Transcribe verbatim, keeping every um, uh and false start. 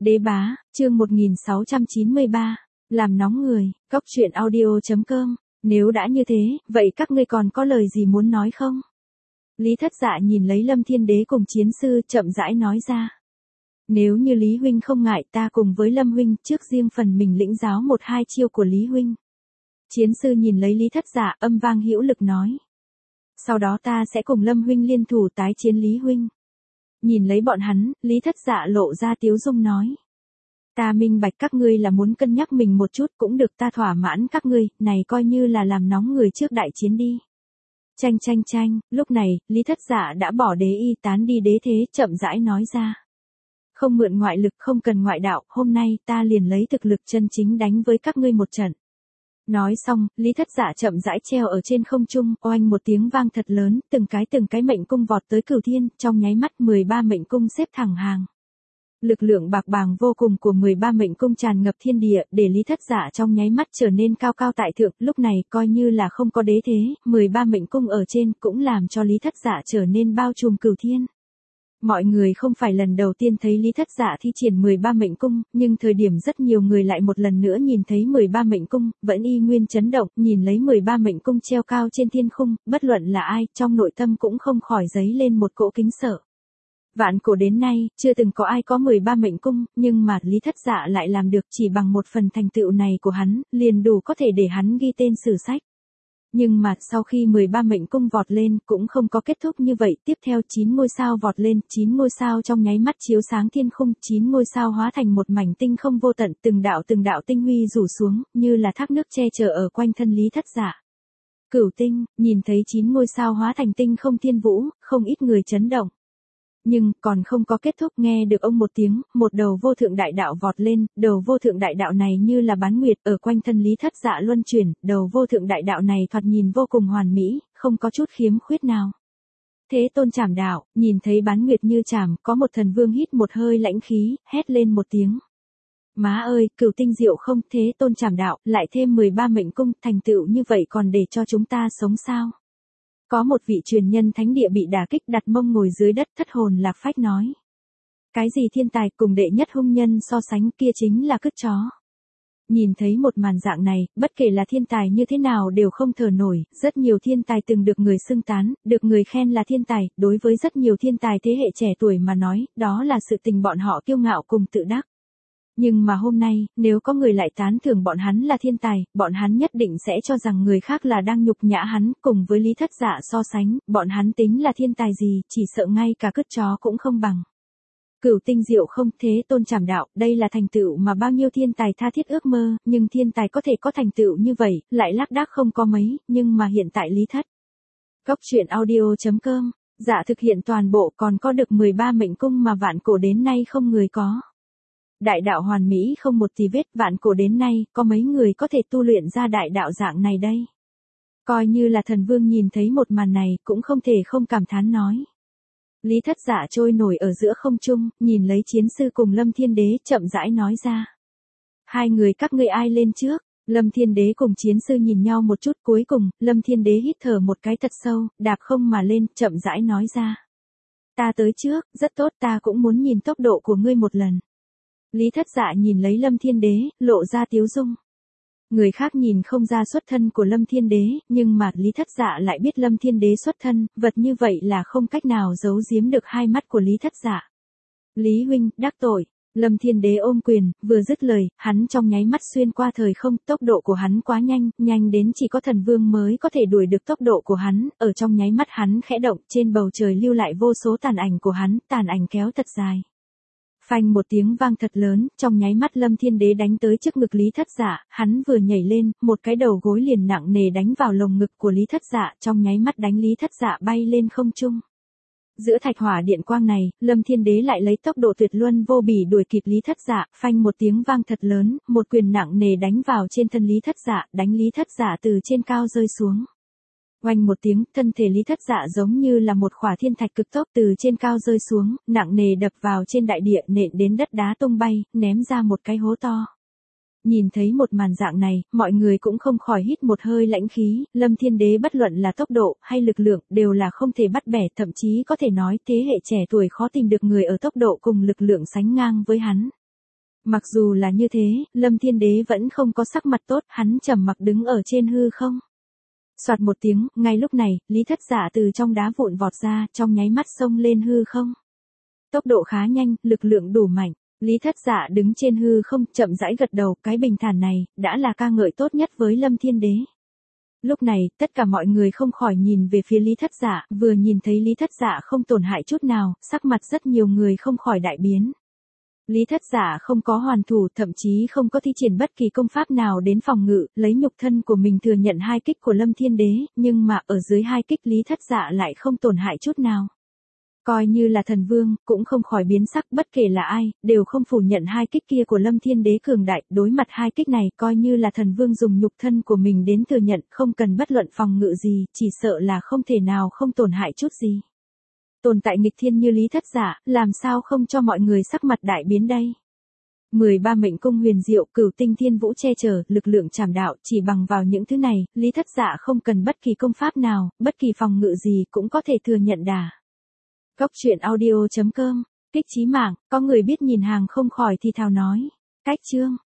Đế bá, chương một nghìn sáu trăm chín mươi ba, làm nóng người, cóc truyện audio chấm com, nếu đã như thế, vậy các ngươi còn có lời gì muốn nói không? Lý Thất Dạ nhìn lấy Lâm Thiên Đế cùng chiến sư chậm rãi nói ra. Nếu như Lý Huynh không ngại ta cùng với Lâm Huynh trước riêng phần mình lĩnh giáo một hai chiêu của Lý Huynh. Chiến sư nhìn lấy Lý Thất Dạ âm vang hữu lực nói. Sau đó ta sẽ cùng Lâm Huynh liên thủ tái chiến Lý Huynh. Nhìn lấy bọn hắn, Lý Thất Dạ lộ ra tiếu dung nói. Ta minh bạch các ngươi là muốn cân nhắc mình một chút cũng được, ta thỏa mãn các ngươi, này coi như là làm nóng người trước đại chiến đi. Chanh chanh chanh, lúc này, Lý Thất Dạ đã bỏ đế y tán đi đế thế chậm rãi nói ra. Không mượn ngoại lực, không cần ngoại đạo, hôm nay ta liền lấy thực lực chân chính đánh với các ngươi một trận. Nói xong, Lý Thất Dạ chậm rãi treo ở trên không trung, oanh một tiếng vang thật lớn, từng cái từng cái mệnh cung vọt tới Cửu Thiên, trong nháy mắt mười ba mệnh cung xếp thẳng hàng. Lực lượng bạc bàng vô cùng của mười ba mệnh cung tràn ngập thiên địa, để Lý Thất Dạ trong nháy mắt trở nên cao cao tại thượng, lúc này coi như là không có đế thế, mười ba mệnh cung ở trên cũng làm cho Lý Thất Dạ trở nên bao trùm Cửu Thiên. Mọi người không phải lần đầu tiên thấy Lý Thất Dạ thi triển mười ba mệnh cung, nhưng thời điểm rất nhiều người lại một lần nữa nhìn thấy mười ba mệnh cung, vẫn y nguyên chấn động, nhìn lấy mười ba mệnh cung treo cao trên thiên khung, bất luận là ai, trong nội tâm cũng không khỏi dấy lên một cỗ kính sợ. Vạn cổ đến nay, chưa từng có ai có mười ba mệnh cung, nhưng mà Lý Thất Dạ lại làm được, chỉ bằng một phần thành tựu này của hắn, liền đủ có thể để hắn ghi tên sử sách. Nhưng mà sau khi mười ba mệnh cung vọt lên cũng không có kết thúc như vậy, tiếp theo chín ngôi sao vọt lên, chín ngôi sao trong nháy mắt chiếu sáng thiên khung, chín ngôi sao hóa thành một mảnh tinh không vô tận, từng đạo từng đạo tinh huy rủ xuống, như là thác nước che chở ở quanh thân Lý Thất Dạ. Cửu tinh, nhìn thấy chín ngôi sao hóa thành tinh không thiên vũ, không ít người chấn động. Nhưng, còn không có kết thúc, nghe được ông một tiếng, một đầu vô thượng đại đạo vọt lên, đầu vô thượng đại đạo này như là bán nguyệt, ở quanh thân Lý Thất Dạ luân chuyển, đầu vô thượng đại đạo này thoạt nhìn vô cùng hoàn mỹ, không có chút khiếm khuyết nào. Thế Tôn Trảm đạo, nhìn thấy bán nguyệt như trảm, có một thần vương hít một hơi lãnh khí, hét lên một tiếng. Má ơi, Cửu tinh diệu không, Thế Tôn Trảm đạo, lại thêm mười ba mệnh cung, thành tựu như vậy còn để cho chúng ta sống sao? Có một vị truyền nhân thánh địa bị đả kích, đặt mông ngồi dưới đất, thất hồn lạc phách nói. Cái gì thiên tài cùng đệ nhất hung nhân so sánh, kia chính là cứt chó. Nhìn thấy một màn dạng này, bất kể là thiên tài như thế nào đều không thở nổi, rất nhiều thiên tài từng được người xưng tán, được người khen là thiên tài, đối với rất nhiều thiên tài thế hệ trẻ tuổi mà nói, đó là sự tình bọn họ kiêu ngạo cùng tự đắc. Nhưng mà hôm nay, nếu có người lại tán thưởng bọn hắn là thiên tài, bọn hắn nhất định sẽ cho rằng người khác là đang nhục nhã hắn, cùng với Lý Thất Dạ so sánh, bọn hắn tính là thiên tài gì, chỉ sợ ngay cả cứt chó cũng không bằng. Cửu tinh diệu không, Thế Tôn Trảm đạo, đây là thành tựu mà bao nhiêu thiên tài tha thiết ước mơ, nhưng thiên tài có thể có thành tựu như vậy, lại lác đác không có mấy, nhưng mà hiện tại Lý Thất. Cóc truyện audio chấm com, dạ thực hiện toàn bộ còn có được mười ba mệnh cung mà vạn cổ đến nay không người có. Đại đạo hoàn mỹ không một tì vết, vạn cổ đến nay, có mấy người có thể tu luyện ra đại đạo dạng này đây. Coi như là thần vương nhìn thấy một màn này, cũng không thể không cảm thán nói. Lý Thất Dạ trôi nổi ở giữa không trung, nhìn lấy chiến sư cùng Lâm Thiên Đế chậm rãi nói ra. Hai người các ngươi ai lên trước? Lâm Thiên Đế cùng chiến sư nhìn nhau một chút, cuối cùng, Lâm Thiên Đế hít thở một cái thật sâu, đạp không mà lên, chậm rãi nói ra. Ta tới trước, rất tốt, ta cũng muốn nhìn tốc độ của ngươi một lần. Lý Thất Dạ nhìn lấy Lâm Thiên Đế, lộ ra tiếu dung. Người khác nhìn không ra xuất thân của Lâm Thiên Đế, nhưng mà Lý Thất Dạ lại biết Lâm Thiên Đế xuất thân, vật như vậy là không cách nào giấu giếm được hai mắt của Lý Thất Dạ. Lý huynh, đắc tội. Lâm Thiên Đế ôm quyền, vừa dứt lời, hắn trong nháy mắt xuyên qua thời không, tốc độ của hắn quá nhanh, nhanh đến chỉ có thần vương mới có thể đuổi được tốc độ của hắn, ở trong nháy mắt hắn khẽ động, trên bầu trời lưu lại vô số tàn ảnh của hắn, tàn ảnh kéo thật dài. Phanh một tiếng vang thật lớn, trong nháy mắt Lâm Thiên Đế đánh tới trước ngực Lý Thất Dạ, hắn vừa nhảy lên, một cái đầu gối liền nặng nề đánh vào lồng ngực của Lý Thất Dạ, trong nháy mắt đánh Lý Thất Dạ bay lên không trung. Giữa thạch hỏa điện quang này, Lâm Thiên Đế lại lấy tốc độ tuyệt luân vô bỉ đuổi kịp Lý Thất Dạ, phanh một tiếng vang thật lớn, một quyền nặng nề đánh vào trên thân Lý Thất Dạ, đánh Lý Thất Dạ từ trên cao rơi xuống. Oanh một tiếng, thân thể Lý Thất Dạ giống như là một khỏa thiên thạch cực tốc từ trên cao rơi xuống, nặng nề đập vào trên đại địa, nện đến đất đá tung bay, ném ra một cái hố to. Nhìn thấy một màn dạng này, mọi người cũng không khỏi hít một hơi lãnh khí, Lâm Thiên Đế bất luận là tốc độ hay lực lượng đều là không thể bắt bẻ, thậm chí có thể nói thế hệ trẻ tuổi khó tìm được người ở tốc độ cùng lực lượng sánh ngang với hắn. Mặc dù là như thế, Lâm Thiên Đế vẫn không có sắc mặt tốt, hắn trầm mặc đứng ở trên hư không. Soạt một tiếng, ngay lúc này, Lý Thất Dạ từ trong đá vụn vọt ra, trong nháy mắt xông lên hư không. Tốc độ khá nhanh, lực lượng đủ mạnh. Lý Thất Dạ đứng trên hư không, chậm rãi gật đầu, cái bình thản này, đã là ca ngợi tốt nhất với Lâm Thiên Đế. Lúc này, tất cả mọi người không khỏi nhìn về phía Lý Thất Dạ, vừa nhìn thấy Lý Thất Dạ không tổn hại chút nào, sắc mặt rất nhiều người không khỏi đại biến. Lý Thất Dạ không có hoàn thủ, thậm chí không có thi triển bất kỳ công pháp nào đến phòng ngự, lấy nhục thân của mình thừa nhận hai kích của Lâm Thiên Đế, nhưng mà ở dưới hai kích Lý Thất Dạ lại không tổn hại chút nào. Coi như là thần vương, cũng không khỏi biến sắc, bất kể là ai, đều không phủ nhận hai kích kia của Lâm Thiên Đế cường đại, đối mặt hai kích này, coi như là thần vương dùng nhục thân của mình đến thừa nhận, không cần bất luận phòng ngự gì, chỉ sợ là không thể nào không tổn hại chút gì. Tồn tại nghịch thiên như Lý Thất Dạ, làm sao không cho mọi người sắc mặt đại biến đây? mười ba mệnh cung huyền diệu, cửu tinh thiên vũ che chở, lực lượng trảm đạo, chỉ bằng vào những thứ này, Lý Thất Dạ không cần bất kỳ công pháp nào, bất kỳ phòng ngự gì cũng có thể thừa nhận đà. Cốc truyện audio chấm com, kích chí mạng, có người biết nhìn hàng không khỏi thì thào nói. Cách chương